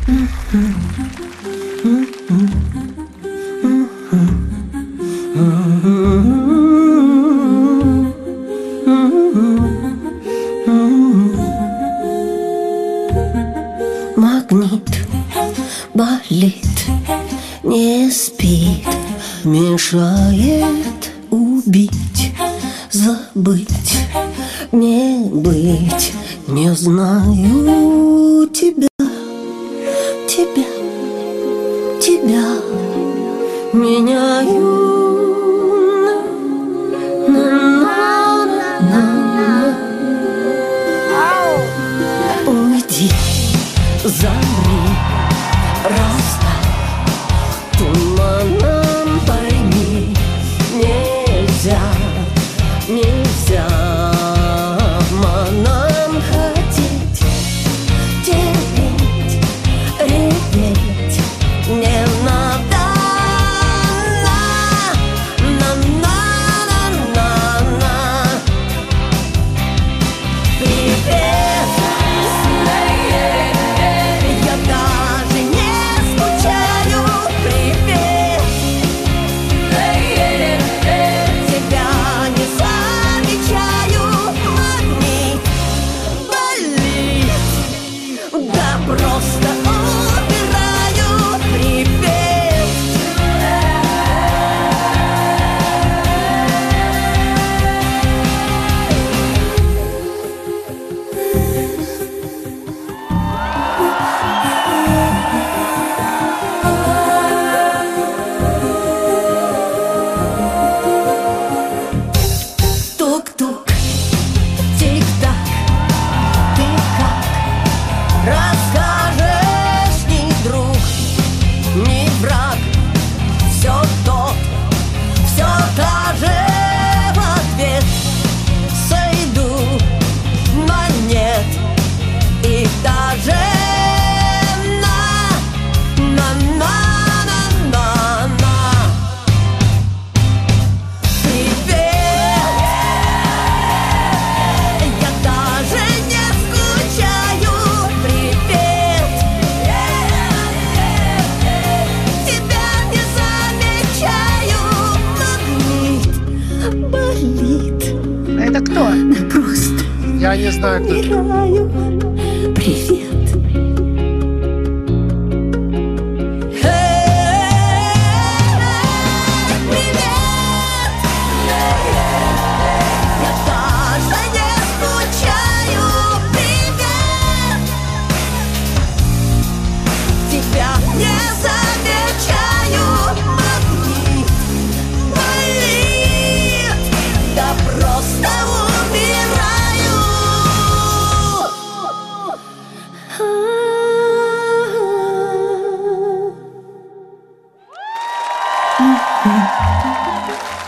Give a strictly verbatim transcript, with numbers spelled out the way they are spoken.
Магнит болит, не спит, мешает убить, забыть, не быть. Не знаю тебя, тебя, тебя меняю на, на, на, на, на. Уйди, замри, растай, туманом пойми, нельзя, нельзя обманом хотеть, терпеть, реветь не надо. На, на, на, на, на. Привет, я даже не скучаю. Привет, тебя не замечаю. Магнит болит, да просто убираю. Привет. Тук-тук, тик-так, ты как расскажешь, ни друг, ни враг, все тот, все та же в ответ. Сойду на нет и даже на, на, на, на, на, на. Привет, я даже не скучаю. Привет, тебя не замечаю. Магнит болит, Это кто? да просто Я не знаю, кто. умираю. Привет. Я даже не скучаю. Привет, тебя не замечаю. Магнит болит, да просто умираю.